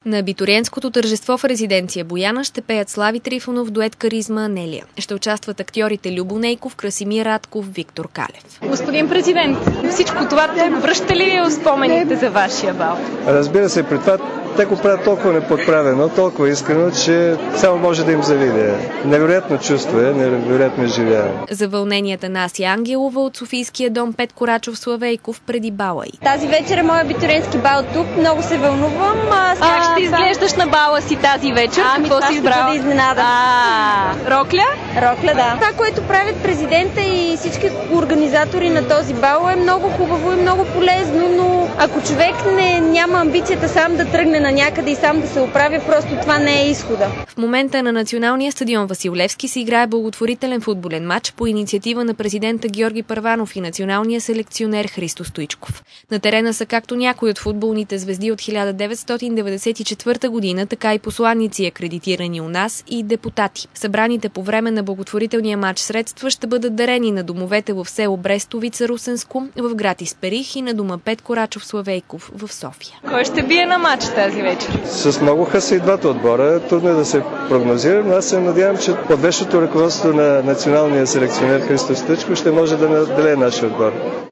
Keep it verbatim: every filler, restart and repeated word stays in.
На абитуриентското тържество в резиденция Бояна ще пеят Слави Трифонов, дует Каризма, Анелия. Ще участват актьорите Любо Нейков, Красимир Радков, Виктор Калев. Господин президент, всичко това връща ли ви спомените за вашия бал? Разбира се, при това те го правят толкова неподправено, толкова искрено, че само може да им завидя. Невероятно чувство е, невероятно изживяване. За вълненията на Ася Ангелова от Софийския дом Петко Рачов Славейков преди бала й. Тази вечер е моя абитуриентски бал тук, много се вълнувам. А, как ще изглеждаш на бала си тази вечер? Ами какво това си ще бъде изненада. А, рокля? Рокля, да. Това, което правят президента и всички организатори на този бал е много хубаво и много полезно, но ако човек не, няма амбицията сам да тръгне на някъде и сам да се оправя, просто това не е изхода. В момента на националния стадион Васил Левски се играе благотворителен футболен матч по инициатива на президента Георги Първанов и националния селекционер Христо Стоичков. На терена са както някои от футболните звезди от хиляда деветстотин деветдесет и четвърта година, така и посланици, акредитирани у нас, и депутати. Събраните по време на благотворителния матч средства ще бъдат дарени на домовете в село Брестовица, Русенско, в град Исперих и на дома Петко Рачов Славейков в София. Кой ще бие на матч тази вечер? С много хаса и двата отбора. Трудно е да се прогнозира, но аз се надявам, че под вещото ръководство на националния селекционер Христо Стоичков ще може да наделее нашия отбор.